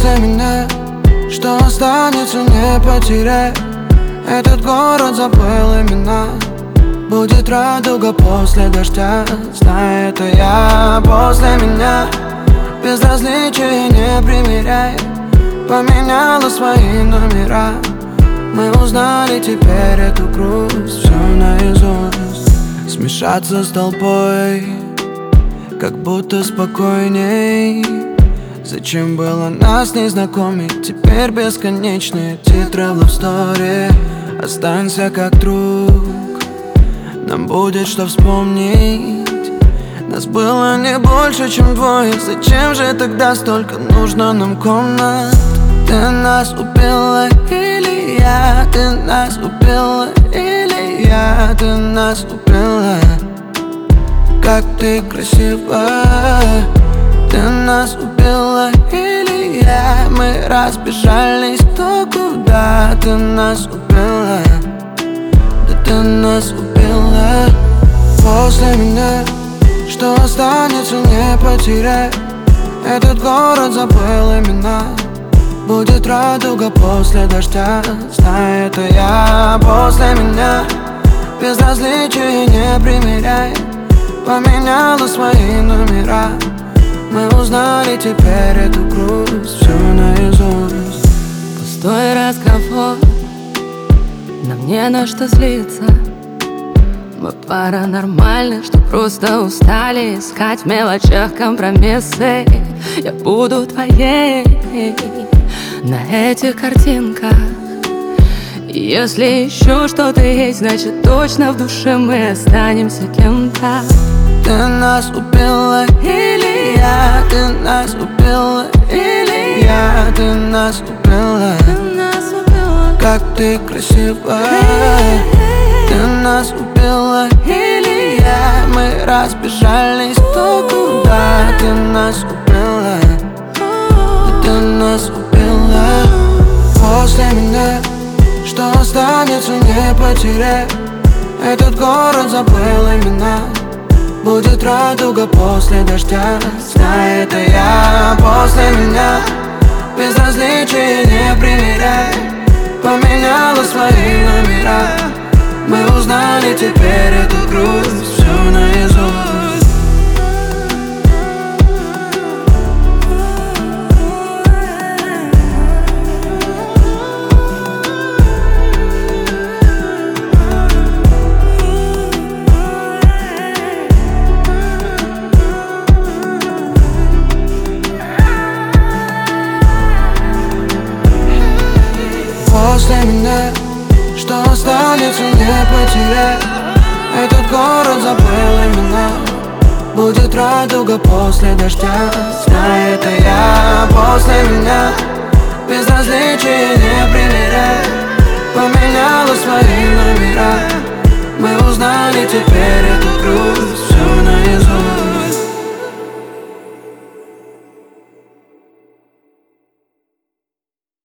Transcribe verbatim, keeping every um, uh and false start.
После меня что останется, не потеряй. Этот город забыл имена. Будет радуга после дождя, знай, это я. После меня безразличие не примеряй. Поменяла свои номера. Мы узнали теперь эту грусть, все наизусть. Смешаться с толпой, как будто спокойней. Зачем было нас не знакомить? Теперь бесконечные титры в love story. Останься как друг, нам будет что вспомнить. Нас было не больше, чем двое. Зачем же тогда столько нужно нам комнат? Ты нас убила или я? Ты нас убила или я? Ты нас убила. Как ты красива. Ты нас убила или я? Мы разбежались кто куда. Ты нас убила. Да ты нас убила. После меня что останется, не потеряй. Этот город забыл имена. Будет радуга после дождя, знай, это я. После меня безразличие не примеряй. Поменяла свои номера. Мы узнали теперь эту грусть, все наизусть. Пустой разговор, нам не на что злиться. Мы пара нормальных, что просто устали искать в мелочах компромиссы. Я буду твоей на этих картинках. Если еще что-то есть, значит точно в душе мы останемся кем-то. Ты нас убила или я? Ты нас убила или я? Ты нас убила. Как ты красива. Ты нас убила или я? Мы разбежались кто куда. Ты нас убила. Да ты нас убила. После меня что останется, не потеряй. Этот город забыл имена. Будет радуга после дождя, знай, это я. После меня безразличие не примеряй. Поменяла свои номера. Мы узнали теперь эту грусть, все наизусть. После меня что останется, не потеряй. Этот город забыл имена. Будет радуга после дождя, знай, это я. После меня безразличие не примеряй. Поменяла свои номера. Мы узнали теперь